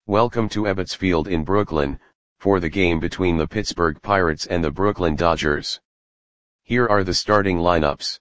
Welcome to Ebbets Field in Brooklyn, for the game between the Pittsburgh Pirates and the Brooklyn Dodgers. Here are the starting lineups.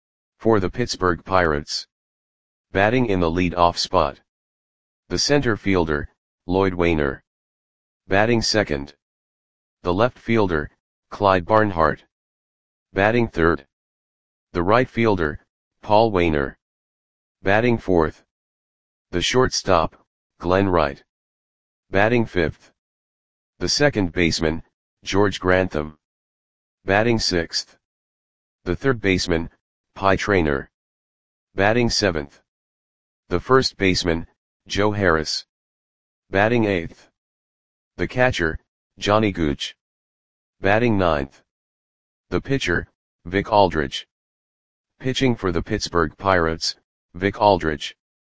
For the Pittsburgh Pirates. Batting in the lead-off spot. The center fielder, Lloyd Waner. Batting second. The left fielder, Clyde Barnhart. Batting third. The right fielder, Paul Waner. Batting fourth. The shortstop, Glenn Wright. Batting fifth. The second baseman, George Grantham. Batting sixth. The third baseman, Pie Traynor. Batting seventh. The first baseman, Joe Harris. Batting eighth. The catcher, Johnny Gooch. Batting ninth. The pitcher, Vic Aldridge. Pitching for the Pittsburgh Pirates, Vic Aldridge.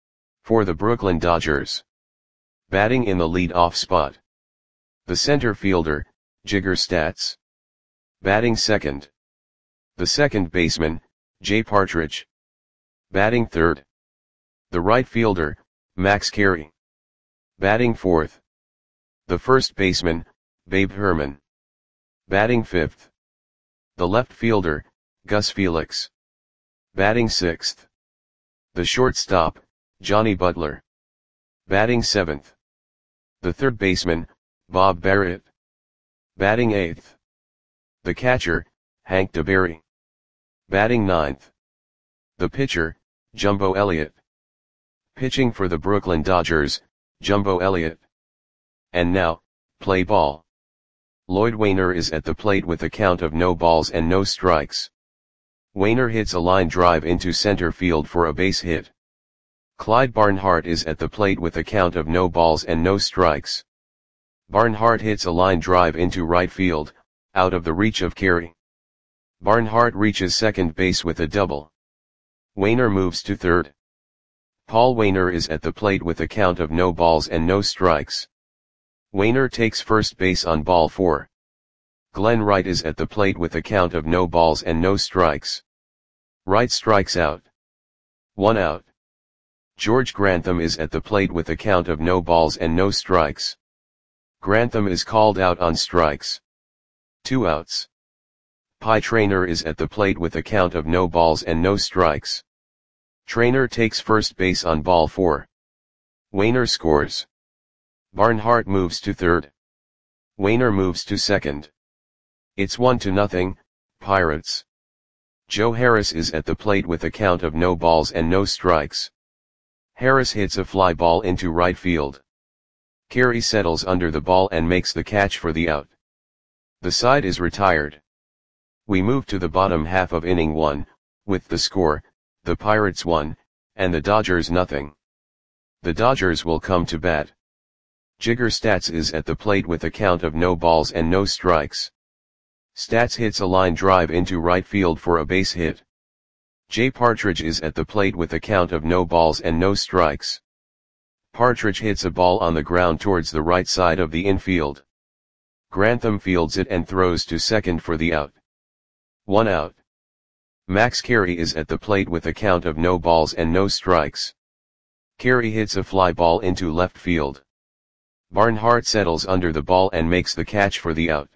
For the Brooklyn Dodgers. Batting in the lead-off spot. The center fielder, Jigger Statz. Batting second. The second baseman, Jay Partridge. Batting third. The right fielder, Max Carey. Batting fourth. The first baseman, Babe Herman. Batting fifth. The left fielder, Gus Felix. Batting sixth. The shortstop, Johnny Butler. Batting seventh. The third baseman, Bob Barrett. Batting eighth. The catcher, Hank DeBerry. Batting ninth. The pitcher, Jumbo Elliott. Pitching for the Brooklyn Dodgers, Jumbo Elliott. And now, play ball. Lloyd Waner is at the plate with a count of no balls and no strikes. Waner hits a line drive into center field for a base hit. Clyde Barnhart is at the plate with a count of no balls and no strikes. Barnhart hits a line drive into right field, out of the reach of Carey. Barnhart reaches second base with a double. Waner moves to third. Paul Waner is at the plate with a count of no balls and no strikes. Waner takes first base on ball 4. Glenn Wright is at the plate with a count of no balls and no strikes. Wright strikes out. 1 out. George Grantham is at the plate with a count of no balls and no strikes. Grantham is called out on strikes. 2 outs. Pie Traynor is at the plate with a count of no balls and no strikes. Traynor takes first base on ball 4. Waner scores. Barnhart moves to third. Waner moves to second. It's 1-0, Pirates. Joe Harris is at the plate with a count of no balls and no strikes. Harris hits a fly ball into right field. Carey settles under the ball and makes the catch for the out. The side is retired. We move to the bottom half of inning 1, with the score, the Pirates 1, and the Dodgers 0. The Dodgers will come to bat. Jigger Statz is at the plate with a count of no balls and no strikes. Statz hits a line drive into right field for a base hit. Jay Partridge is at the plate with a count of no balls and no strikes. Partridge hits a ball on the ground towards the right side of the infield. Grantham fields it and throws to second for the out. 1 out. Max Carey is at the plate with a count of no balls and no strikes. Carey hits a fly ball into left field. Barnhart settles under the ball and makes the catch for the out.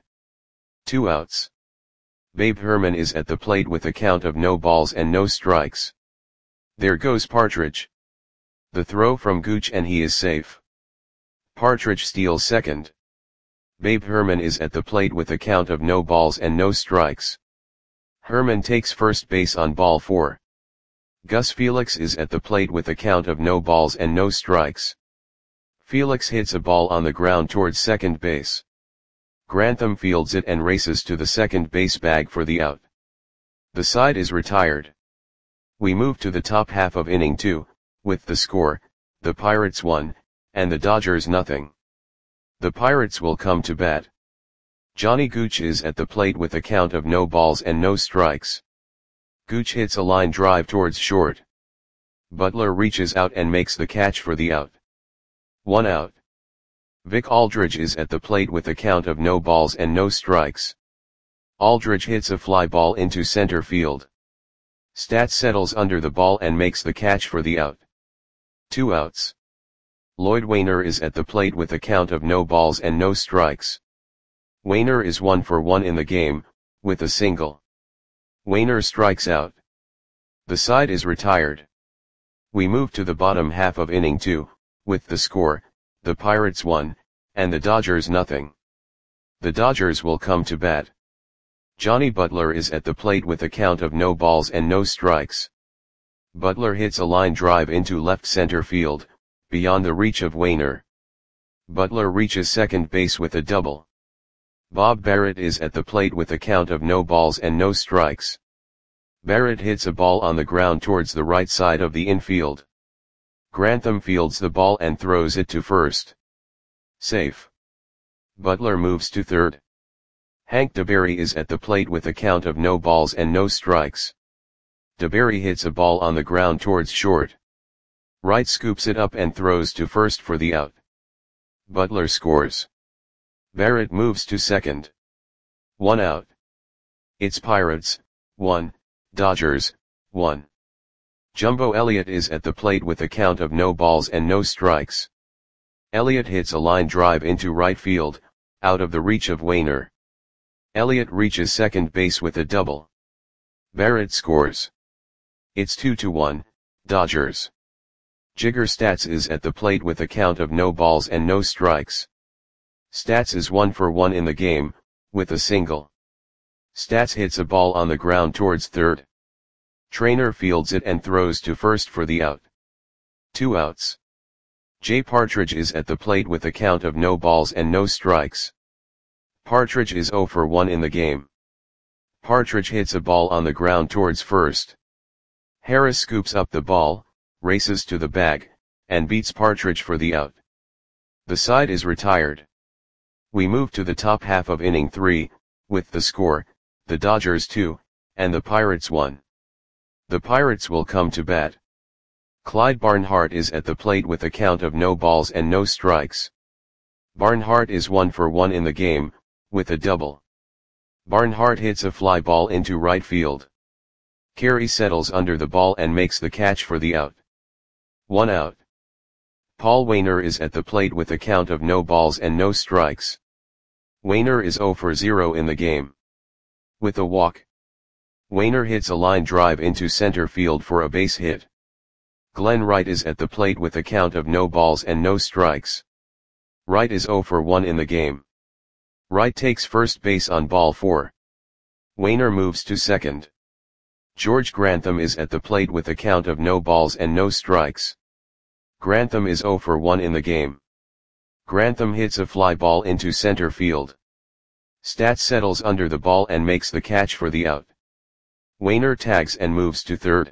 2 outs. Babe Herman is at the plate with a count of no balls and no strikes. There goes Partridge. The throw from Gooch and he is safe. Partridge steals second. Babe Herman is at the plate with a count of no balls and no strikes. Herman takes first base on ball 4. Gus Felix is at the plate with a count of no balls and no strikes. Felix hits a ball on the ground towards second base. Grantham fields it and races to the second base bag for the out. The side is retired. We move to the top half of inning 2, with the score, the Pirates 1, and the Dodgers 0. The Pirates will come to bat. Johnny Gooch is at the plate with a count of no balls and no strikes. Gooch hits a line drive towards short. Butler reaches out and makes the catch for the out. 1 out. Vic Aldridge is at the plate with a count of no balls and no strikes. Aldridge hits a fly ball into center field. Statz settles under the ball and makes the catch for the out. 2 outs. Lloyd Waner is at the plate with a count of no balls and no strikes. Waner is 1 for 1 in the game, with a single. Waner strikes out. The side is retired. We move to the bottom half of inning 2, with the score, the Pirates 1, and the Dodgers nothing. The Dodgers will come to bat. Johnny Butler is at the plate with a count of no balls and no strikes. Butler hits a line drive into left center field, beyond the reach of Waner. Butler reaches second base with a double. Bob Barrett is at the plate with a count of no balls and no strikes. Barrett hits a ball on the ground towards the right side of the infield. Grantham fields the ball and throws it to first. Safe. Butler moves to third. Hank DeBerry is at the plate with a count of no balls and no strikes. DeBerry hits a ball on the ground towards short. Wright scoops it up and throws to first for the out. Butler scores. Barrett moves to second. 1 out. It's Pirates, 1, Dodgers, 1. Jumbo Elliott is at the plate with a count of no balls and no strikes. Elliott hits a line drive into right field, out of the reach of Waner. Elliott reaches second base with a double. Barrett scores. It's 2-1, Dodgers. Jigger Stats is at the plate with a count of no balls and no strikes. Stats is 1 for 1 in the game, with a single. Stats hits a ball on the ground towards third. Trainer fields it and throws to first for the out. 2 outs. Jay Partridge is at the plate with a count of no balls and no strikes. Partridge is 0 for 1 in the game. Partridge hits a ball on the ground towards first. Harris scoops up the ball, races to the bag, and beats Partridge for the out. The side is retired. We move to the top half of inning 3, with the score, the Dodgers 2, and the Pirates 1. The Pirates will come to bat. Clyde Barnhart is at the plate with a count of no balls and no strikes. Barnhart is 1 for 1 in the game, with a double. Barnhart hits a fly ball into right field. Carey settles under the ball and makes the catch for the out. 1 out. Paul Waner is at the plate with a count of no balls and no strikes. Waner is 0 for 0 in the game. With a walk. Waner hits a line drive into center field for a base hit. Glenn Wright is at the plate with a count of no balls and no strikes. Wright is 0 for 1 in the game. Wright takes first base on ball 4. Waner moves to second. George Grantham is at the plate with a count of no balls and no strikes. Grantham is 0 for 1 in the game. Grantham hits a fly ball into center field. Stats settles under the ball and makes the catch for the out. Waner tags and moves to third.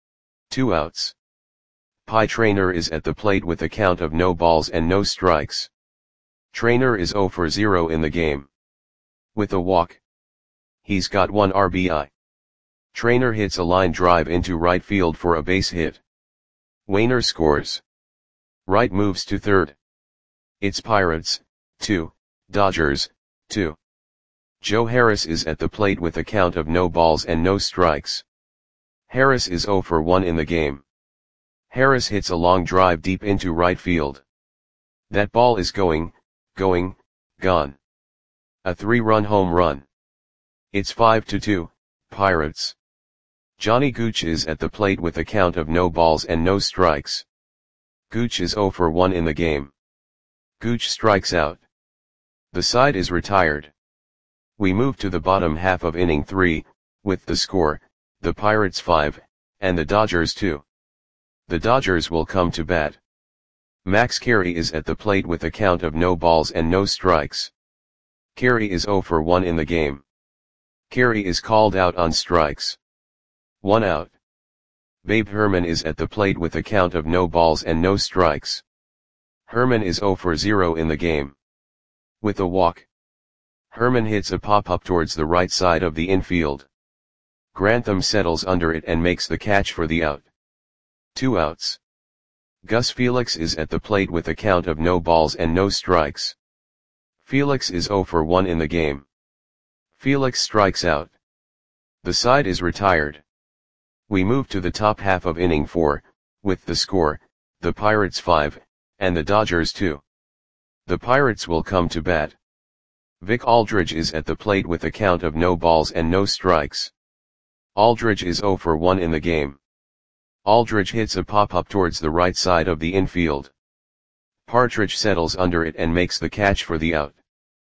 2 outs. Pie Traynor is at the plate with a count of no balls and no strikes. Traynor is 0 for 0 in the game. With a walk. He's got 1 RBI. Traynor hits a line drive into right field for a base hit. Waner scores. Wright moves to third. It's Pirates, 2, Dodgers, 2. Joe Harris is at the plate with a count of no balls and no strikes. Harris is 0 for 1 in the game. Harris hits a long drive deep into right field. That ball is gone. A 3-run home run. It's 5-2, Pirates. Johnny Gooch is at the plate with a count of no balls and no strikes. Gooch is 0 for 1 in the game. Gooch strikes out. The side is retired. We move to the bottom half of inning 3, with the score, the Pirates 5, and the Dodgers 2. The Dodgers will come to bat. Max Carey is at the plate with a count of no balls and no strikes. Carey is 0 for 1 in the game. Carey is called out on strikes. 1 out. Babe Herman is at the plate with a count of no balls and no strikes. Herman is 0 for 0 in the game. With a walk. Herman hits a pop-up towards the right side of the infield. Grantham settles under it and makes the catch for the out. 2 outs. Gus Felix is at the plate with a count of no balls and no strikes. Felix is 0 for 1 in the game. Felix strikes out. The side is retired. We move to the top half of inning 4, with the score, the Pirates 5, and the Dodgers 2. The Pirates will come to bat. Vic Aldridge is at the plate with a count of no balls and no strikes. Aldridge is 0 for 1 in the game. Aldridge hits a pop-up towards the right side of the infield. Partridge settles under it and makes the catch for the out.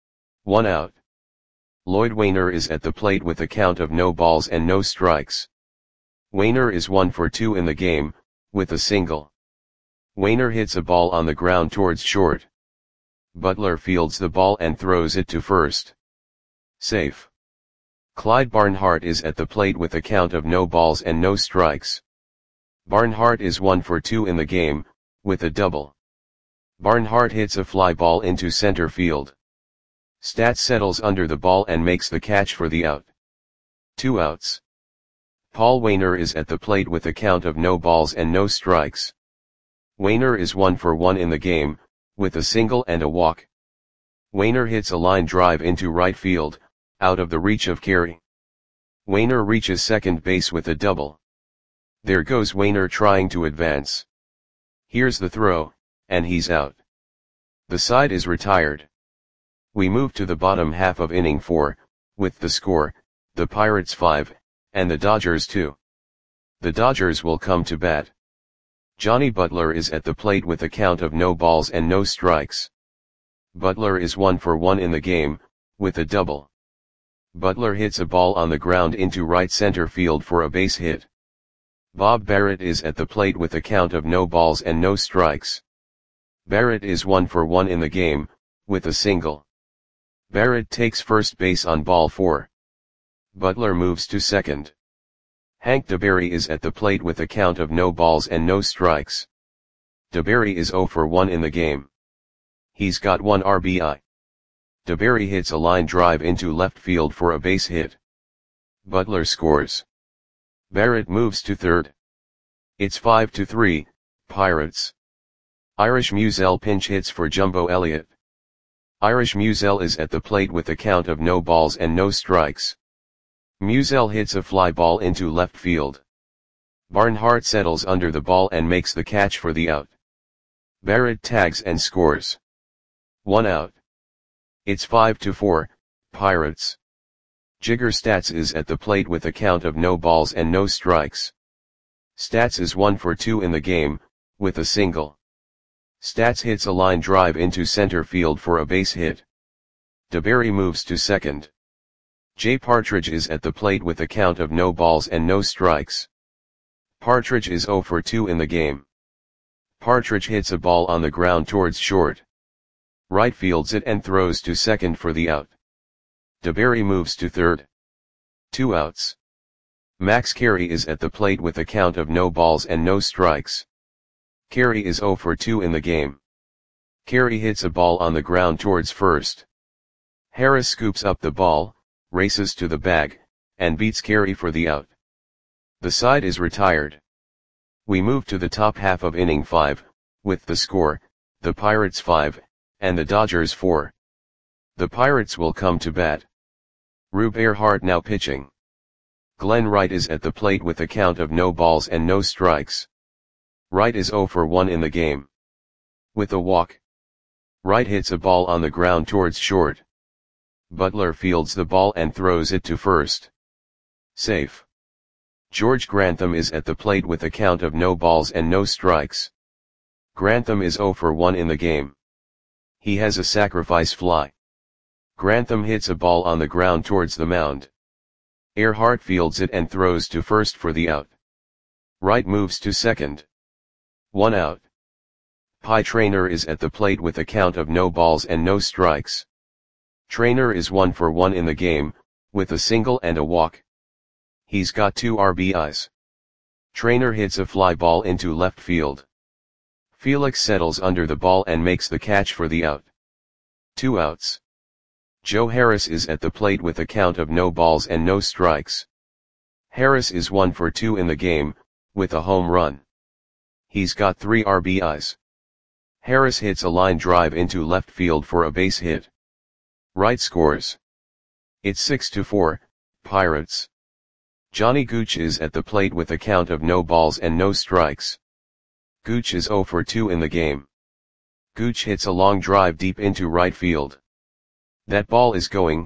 1 out. Lloyd Wainer is at the plate with a count of no balls and no strikes. Wainer is 1 for 2 in the game, with a single. Wainer hits a ball on the ground towards short. Butler fields the ball and throws it to first. Safe. Clyde Barnhart is at the plate with a count of no balls and no strikes. Barnhart is 1 for 2 in the game, with a double. Barnhart hits a fly ball into center field. Stats settles under the ball and makes the catch for the out. 2 outs. Paul Wainer is at the plate with a count of no balls and no strikes. Wainer is 1 for 1 in the game, with a single and a walk. Wainer hits a line drive into right field, out of the reach of Carey. Wainer reaches second base with a double. There goes Wainer trying to advance. Here's the throw, and he's out. The side is retired. We move to the bottom half of inning 4, with the score, the Pirates 5, and the Dodgers 2. The Dodgers will come to bat. Johnny Butler is at the plate with a count of no balls and no strikes. Butler is 1 for 1 in the game, with a double. Butler hits a ball on the ground into right center field for a base hit. Bob Barrett is at the plate with a count of no balls and no strikes. Barrett is 1 for 1 in the game, with a single. Barrett takes first base on ball 4. Butler moves to second. Hank DeBerry is at the plate with a count of no balls and no strikes. DeBerry is 0 for 1 in the game. He's got 1 RBI. DeBerry hits a line drive into left field for a base hit. Butler scores. Barrett moves to third. It's 5-3, Pirates. Irish Musial pinch hits for Jumbo Elliott. Irish Musial is at the plate with a count of no balls and no strikes. Musial hits a fly ball into left field. Barnhart settles under the ball and makes the catch for the out. Barrett tags and scores. 1 out. It's 5-4, Pirates. Jigger Stats is at the plate with a count of no balls and no strikes. Stats is 1 for 2 in the game, with a single. Stats hits a line drive into center field for a base hit. DeBerry moves to second. Jay Partridge is at the plate with a count of no balls and no strikes. Partridge is 0 for 2 in the game. Partridge hits a ball on the ground towards short. Right fields it and throws to second for the out. DeBerry moves to third. 2 outs. Max Carey is at the plate with a count of no balls and no strikes. Carey is 0 for 2 in the game. Carey hits a ball on the ground towards first. Harris scoops up the ball, races to the bag, and beats Carey for the out. The side is retired. We move to the top half of inning 5, with the score, the Pirates 5, and the Dodgers 4. The Pirates will come to bat. Rube Earhart now pitching. Glenn Wright is at the plate with a count of no balls and no strikes. Wright is 0 for 1 in the game. With a walk. Wright hits a ball on the ground towards short. Butler fields the ball and throws it to first. Safe. George Grantham is at the plate with a count of no balls and no strikes. Grantham is 0 for 1 in the game. He has a sacrifice fly. Grantham hits a ball on the ground towards the mound. Earhart fields it and throws to first for the out. Wright moves to second. 1 out. Pie Traynor is at the plate with a count of no balls and no strikes. Traynor is 1 for 1 in the game, with a single and a walk. He's got 2 RBIs. Traynor hits a fly ball into left field. Felix settles under the ball and makes the catch for the out. 2 outs. Joe Harris is at the plate with a count of no balls and no strikes. Harris is 1 for 2 in the game, with a home run. He's got 3 RBIs. Harris hits a line drive into left field for a base hit. Wright scores. It's 6-4, Pirates. Johnny Gooch is at the plate with a count of no balls and no strikes. Gooch is 0 for 2 in the game. Gooch hits a long drive deep into right field. That ball is gone.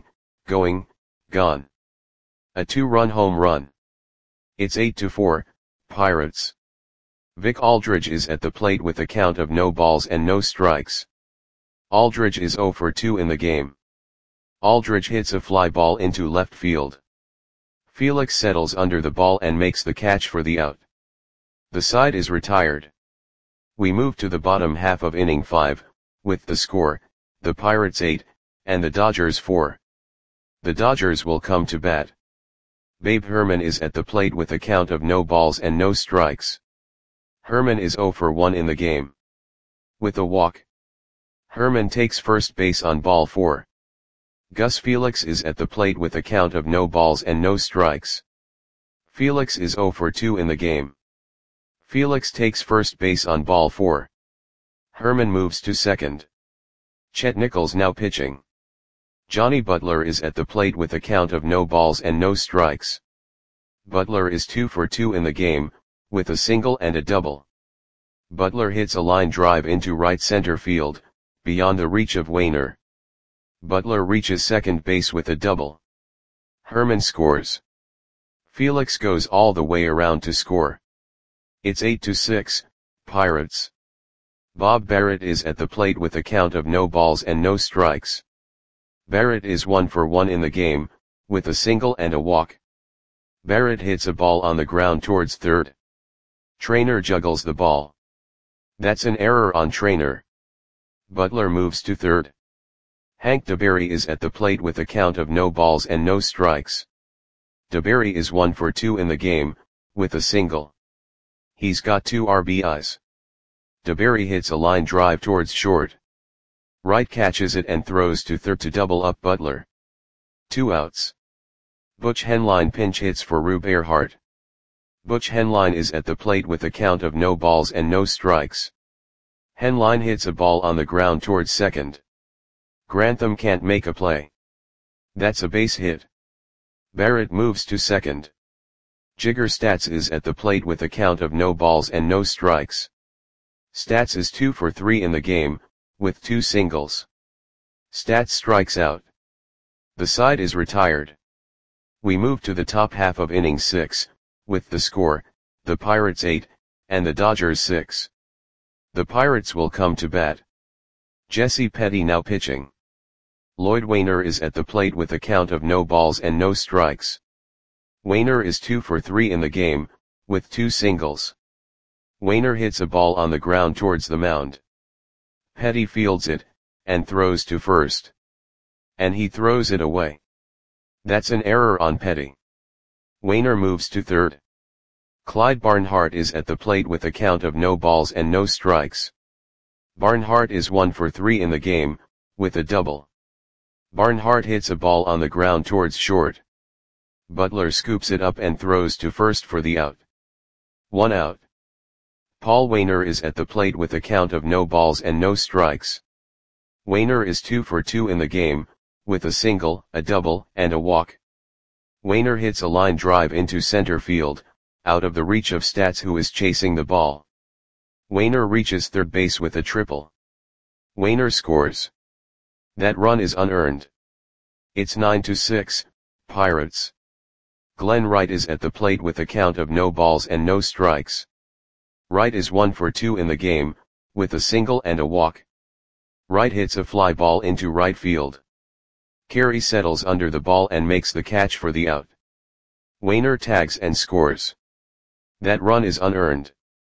A 2-run home run. It's 8-4, Pirates. Vic Aldridge is at the plate with a count of no balls and no strikes. Aldridge is 0 for 2 in the game. Aldridge hits a fly ball into left field. Felix settles under the ball and makes the catch for the out. The side is retired. We move to the bottom half of inning 5, with the score, the Pirates 8, and the Dodgers 4. The Dodgers will come to bat. Babe Herman is at the plate with a count of no balls and no strikes. Herman is 0 for 1 in the game. With a walk. Herman takes first base on ball 4. Gus Felix is at the plate with a count of no balls and no strikes. Felix is 0 for 2 in the game. Felix takes first base on ball 4. Herman moves to second. Chet Nichols now pitching. Johnny Butler is at the plate with a count of no balls and no strikes. Butler is 2 for 2 in the game, with a single and a double. Butler hits a line drive into right center field, beyond the reach of Wainer. Butler reaches second base with a double. Herman scores. Felix goes all the way around to score. It's 8-6, Pirates. Bob Barrett is at the plate with a count of no balls and no strikes. Barrett is 1 for 1 in the game, with a single and a walk. Barrett hits a ball on the ground towards third. Trainer juggles the ball. That's an error on Trainer. Butler moves to third. Hank DeBerry is at the plate with a count of no balls and no strikes. DeBerry is 1 for 2 in the game, with a single. He's got 2 RBIs. DeBerry hits a line drive towards short. Wright catches it and throws to third to double up Butler. 2 outs. Butch Henline pinch hits for Rube Earhart. Butch Henline is at the plate with a count of no balls and no strikes. Henline hits a ball on the ground towards second. Grantham can't make a play. That's a base hit. Barrett moves to second. Jigger Stats is at the plate with a count of no balls and no strikes. Stats is 2 for 3 in the game, with 2 singles. Stats strikes out. The side is retired. We move to the top half of inning 6, with the score, the Pirates 8, and the Dodgers 6. The Pirates will come to bat. Jesse Petty now pitching. Lloyd Wainer is at the plate with a count of no balls and no strikes. Wainer is 2 for 3 in the game, with 2 singles. Wainer hits a ball on the ground towards the mound. Petty fields it, and throws to first. And he throws it away. That's an error on Petty. Wainer moves to third. Clyde Barnhart is at the plate with a count of no balls and no strikes. Barnhart is 1 for 3 in the game, with a double. Barnhart hits a ball on the ground towards short. Butler scoops it up and throws to first for the out. 1 out. Paul Wainer is at the plate with a count of no balls and no strikes. Wainer is 2 for 2 in the game, with a single, a double, and a walk. Wainer hits a line drive into center field, out of the reach of Stats who is chasing the ball. Wainer reaches third base with a triple. Wainer scores. That run is unearned. It's 9-6, Pirates. Glenn Wright is at the plate with a count of no balls and no strikes. Wright is 1 for 2 in the game, with a single and a walk. Wright hits a fly ball into right field. Carey settles under the ball and makes the catch for the out. Wainer tags and scores. That run is unearned.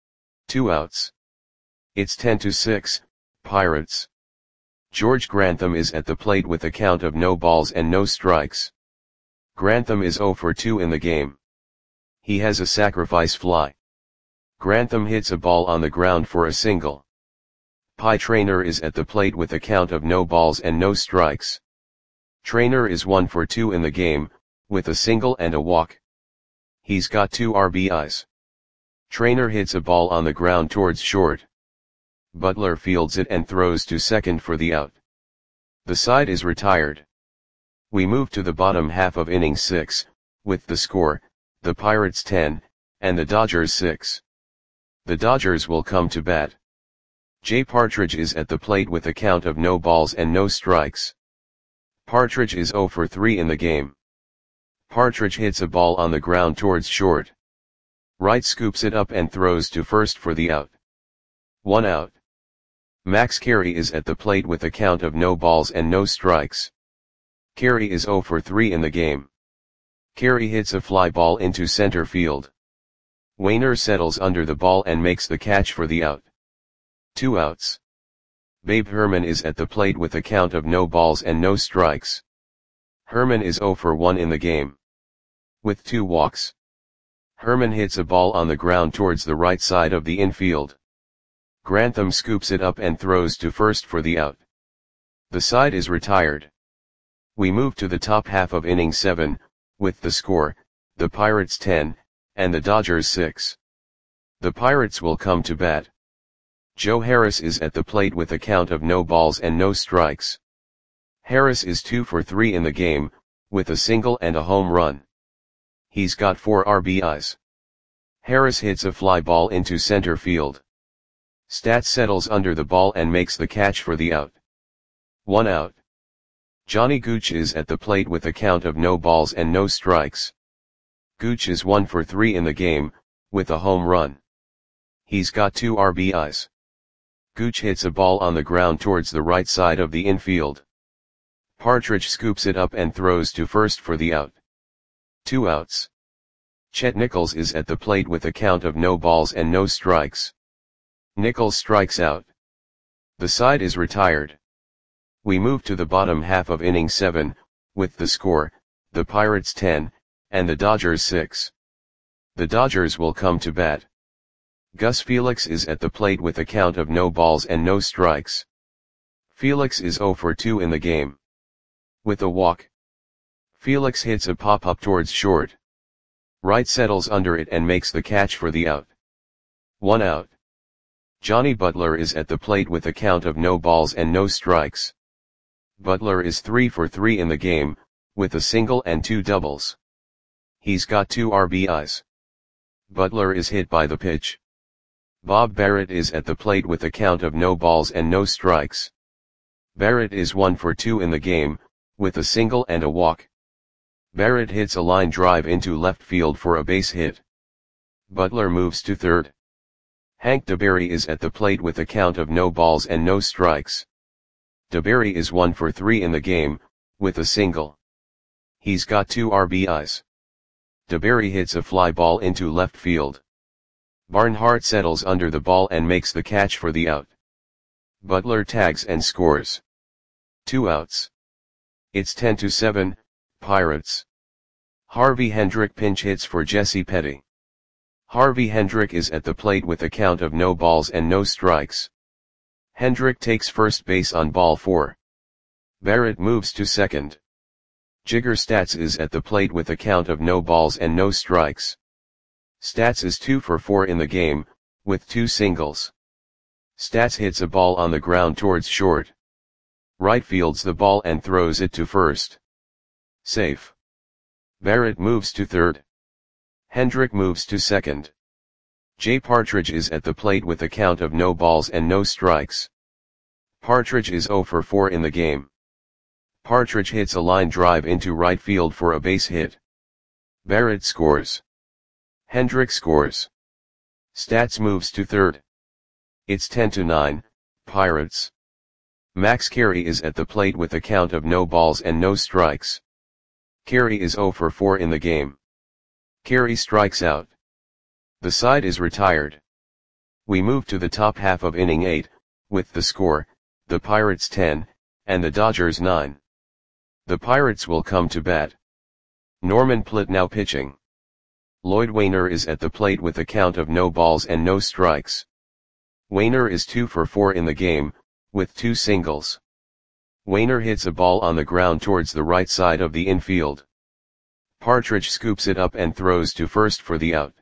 2 outs. It's 10-6, Pirates. George Grantham is at the plate with a count of no balls and no strikes. Grantham is 0 for 2 in the game. He has a sacrifice fly. Grantham hits a ball on the ground for a single. Pie Trainer is at the plate with a count of no balls and no strikes. Trainer is 1 for 2 in the game, with a single and a walk. He's got 2 RBIs. Trainer hits a ball on the ground towards short. Butler fields it and throws to second for the out. The side is retired. We move to the bottom half of inning 6, with the score, the Pirates 10, and the Dodgers 6. The Dodgers will come to bat. Jay Partridge is at the plate with a count of no balls and no strikes. Partridge is 0 for 3 in the game. Partridge hits a ball on the ground towards short. Wright scoops it up and throws to first for the out. 1 out. Max Carey is at the plate with a count of no balls and no strikes. Carey is 0 for 3 in the game. Carey hits a fly ball into center field. Wainer settles under the ball and makes the catch for the out. 2 outs. Babe Herman is at the plate with a count of no balls and no strikes. Herman is 0 for 1 in the game. With 2 walks. Herman hits a ball on the ground towards the right side of the infield. Grantham scoops it up and throws to first for the out. The side is retired. We move to the top half of inning 7, with the score, the Pirates 10, and the Dodgers 6. The Pirates will come to bat. Joe Harris is at the plate with a count of no balls and no strikes. Harris is 2 for 3 in the game, with a single and a home run. He's got 4 RBIs. Harris hits a fly ball into center field. Stats settles under the ball and makes the catch for the out. 1 out. Johnny Gooch is at the plate with a count of no balls and no strikes. Gooch is 1 for 3 in the game, with a home run. He's got 2 RBIs. Gooch hits a ball on the ground towards the right side of the infield. Partridge scoops it up and throws to first for the out. 2 outs. Chet Nichols is at the plate with a count of no balls and no strikes. Nichols strikes out. The side is retired. We move to the bottom half of inning 7, with the score, the Pirates 10, and the Dodgers 6. The Dodgers will come to bat. Gus Felix is at the plate with a count of no balls and no strikes. Felix is 0 for 2 in the game. With a walk. Felix hits a pop-up towards short. Wright settles under it and makes the catch for the out. 1 out. Johnny Butler is at the plate with a count of no balls and no strikes. Butler is 3 for 3 in the game, with a single and 2 doubles. He's got 2 RBIs. Butler is hit by the pitch. Bob Barrett is at the plate with a count of no balls and no strikes. Barrett is 1 for 2 in the game, with a single and a walk. Barrett hits a line drive into left field for a base hit. Butler moves to third. Hank DeBerry is at the plate with a count of no balls and no strikes. DeBerry is 1 for 3 in the game, with a single. He's got 2 RBIs. DeBerry hits a fly ball into left field. Barnhart settles under the ball and makes the catch for the out. Butler tags and scores. 2 outs. It's 10-7, Pirates. Harvey Hendrick pinch hits for Jesse Petty. Harvey Hendrick is at the plate with a count of no balls and no strikes. Hendrick takes first base on ball 4. Barrett moves to second. Jigger Stats is at the plate with a count of no balls and no strikes. Stats is 2 for 4 in the game, with 2 singles. Stats hits a ball on the ground towards short. Right fields the ball and throws it to first. Safe. Barrett moves to third. Hendrick moves to second. Jay Partridge is at the plate with a count of no balls and no strikes. Partridge is 0 for 4 in the game. Partridge hits a line drive into right field for a base hit. Barrett scores. Hendrick scores. Stats moves to third. It's 10-9, Pirates. Max Carey is at the plate with a count of no balls and no strikes. Carey is 0 for 4 in the game. Carey strikes out. The side is retired. We move to the top half of inning 8, with the score, the Pirates 10, and the Dodgers 9. The Pirates will come to bat. Norman Plitnow pitching. Lloyd Wainer is at the plate with a count of no balls and no strikes. Wainer is 2 for 4 in the game, with 2 singles. Wainer hits a ball on the ground towards the right side of the infield. Partridge scoops it up and throws to first for the out.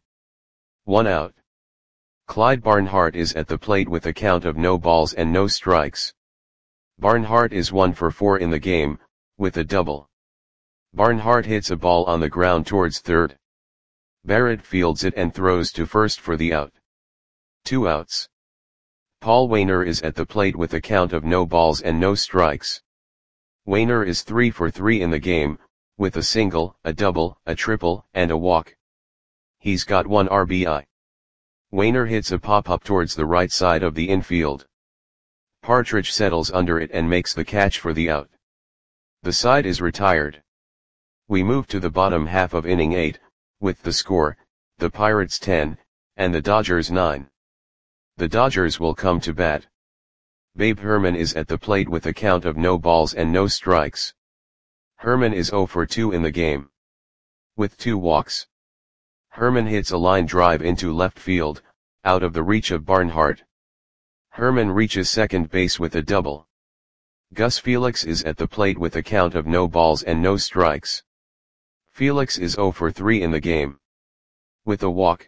1 out. Clyde Barnhart is at the plate with a count of no balls and no strikes. Barnhart is 1 for 4 in the game, with a double. Barnhart hits a ball on the ground towards third. Barrett fields it and throws to first for the out. 2 outs. Paul Waner is at the plate with a count of no balls and no strikes. Waner is 3 for 3 in the game, with a single, a double, a triple, and a walk. He's got 1 RBI. Waner hits a pop-up towards the right side of the infield. Partridge settles under it and makes the catch for the out. The side is retired. We move to the bottom half of inning 8, with the score, the Pirates 10, and the Dodgers 9. The Dodgers will come to bat. Babe Herman is at the plate with a count of no balls and no strikes. Herman is 0 for 2 in the game, with 2 walks. Herman hits a line drive into left field, out of the reach of Barnhart. Herman reaches second base with a double. Gus Felix is at the plate with a count of no balls and no strikes. Felix is 0 for 3 in the game, with a walk.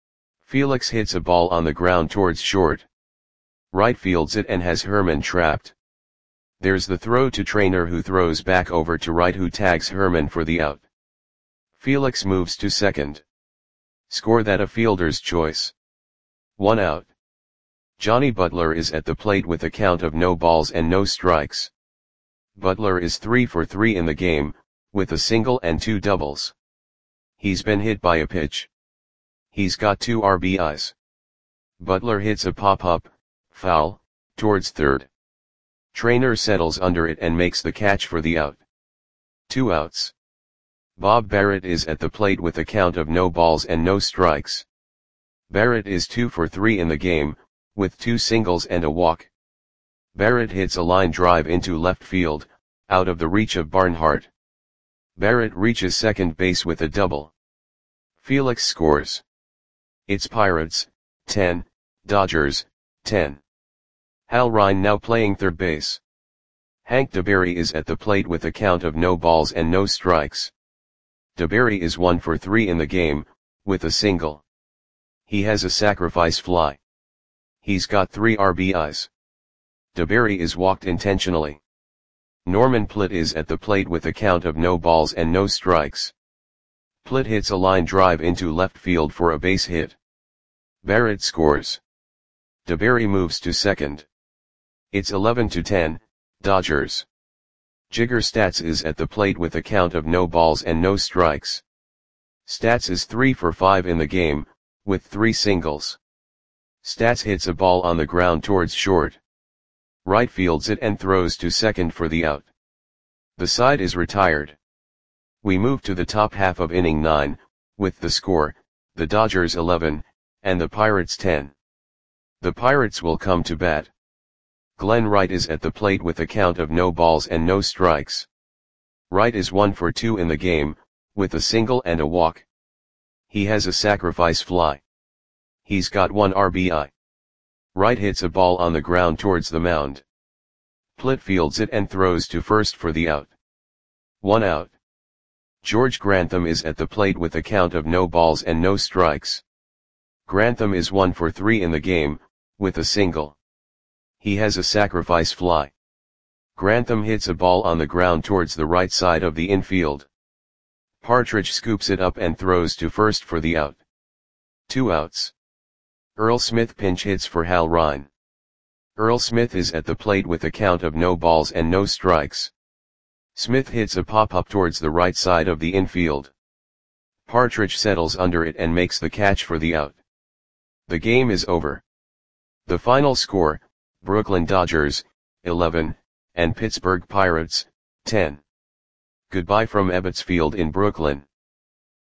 Felix hits a ball on the ground towards short. Right fields it and has Herman trapped. There's the throw to Trainer, who throws back over to right, who tags Herman for the out. Felix moves to second. Score that a fielder's choice. 1 out. Johnny Butler is at the plate with a count of no balls and no strikes. Butler is 3 for 3 in the game, with a single and 2 doubles. He's been hit by a pitch. He's got 2 RBIs. Butler hits a pop-up, foul, towards third. Trainer settles under it and makes the catch for the out. 2 outs. Bob Barrett is at the plate with a count of no balls and no strikes. Barrett is 2 for 3 in the game, with 2 singles and a walk. Barrett hits a line drive into left field, out of the reach of Barnhart. Barrett reaches second base with a double. Felix scores. It's Pirates, 10, Dodgers, 10. Hal Ryan now playing third base. Hank DeBerry is at the plate with a count of no balls and no strikes. DeBerry is 1 for 3 in the game, with a single. He has a sacrifice fly. He's got 3 RBIs. DeBerry is walked intentionally. Norman Plitt is at the plate with a count of no balls and no strikes. Plitt hits a line drive into left field for a base hit. Barrett scores. DeBerry moves to second. It's 11-10, Dodgers. Jigger Stats is at the plate with a count of no balls and no strikes. Stats is 3 for 5 in the game, with 3 singles. Stats hits a ball on the ground towards short. Right fields it and throws to second for the out. The side is retired. We move to the top half of inning 9, with the score, the Dodgers 11, and the Pirates 10. The Pirates will come to bat. Glenn Wright is at the plate with a count of no balls and no strikes. Wright is 1 for 2 in the game, with a single and a walk. He has a sacrifice fly. He's got 1 RBI. Wright hits a ball on the ground towards the mound. Plitt fields it and throws to first for the out. 1 out. George Grantham is at the plate with a count of no balls and no strikes. Grantham is 1 for 3 in the game, with a single. He has a sacrifice fly. Grantham hits a ball on the ground towards the right side of the infield. Partridge scoops it up and throws to first for the out. 2 outs. Earl Smith pinch hits for Hal Ryan. Earl Smith is at the plate with a count of no balls and no strikes. Smith hits a pop-up towards the right side of the infield. Partridge settles under it and makes the catch for the out. The game is over. The final score, Brooklyn Dodgers, 11, and Pittsburgh Pirates, 10. Goodbye from Ebbets Field in Brooklyn.